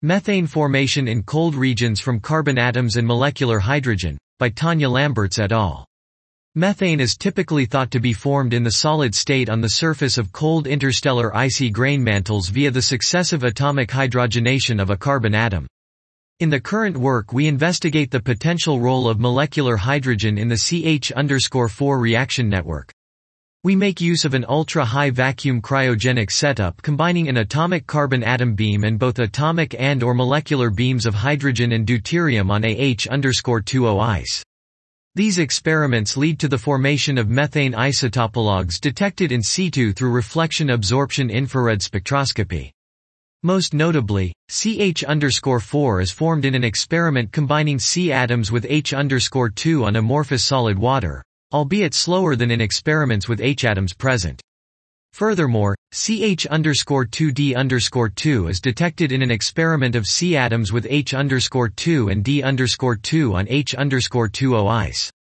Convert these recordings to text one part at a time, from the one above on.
Methane formation in cold regions from carbon atoms and molecular hydrogen, by Tanya Lamberts et al. Methane is typically thought to be formed in the solid state on the surface of cold interstellar icy grain mantles via the successive atomic hydrogenation of a carbon atom. In the current work we investigate the potential role of molecular hydrogen in the CH_4 reaction network. We make use of an ultra-high vacuum cryogenic setup combining an atomic carbon atom beam and both atomic and/or molecular beams of hydrogen and deuterium on AH_20 ice. These experiments lead to the formation of methane isotopologues detected in situ through reflection-absorption infrared spectroscopy. Most notably, CH_4 is formed in an experiment combining C atoms with H_2 on amorphous solid water, albeit slower than in experiments with H atoms present. Furthermore, CH_2D_2 is detected in an experiment of C atoms with H_2 and D_2 on H_20 ice.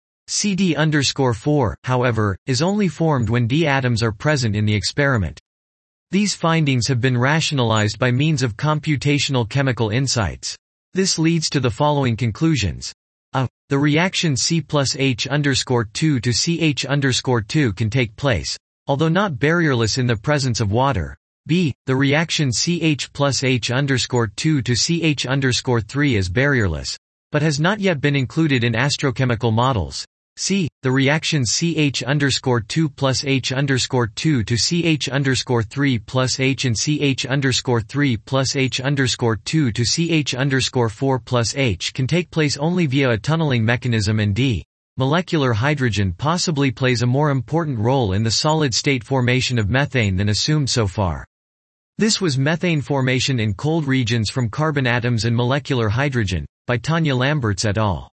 CD_4, however, is only formed when D atoms are present in the experiment. These findings have been rationalized by means of computational chemical insights. This leads to the following conclusions. A. The reaction C plus H_2 to CH_2 can take place, although not barrierless in the presence of water. B. The reaction CH plus H_2 to CH_3 is barrierless, but has not yet been included in astrochemical models. C. The reaction CH_2 plus H_2 to CH_3 plus H and CH_3 plus H_2 to CH_4 plus H can take place only via a tunneling mechanism, and D. Molecular hydrogen possibly plays a more important role in the solid-state formation of methane than assumed so far. This was Methane Formation in Cold Regions from Carbon Atoms and Molecular Hydrogen, by Tanya Lamberts et al.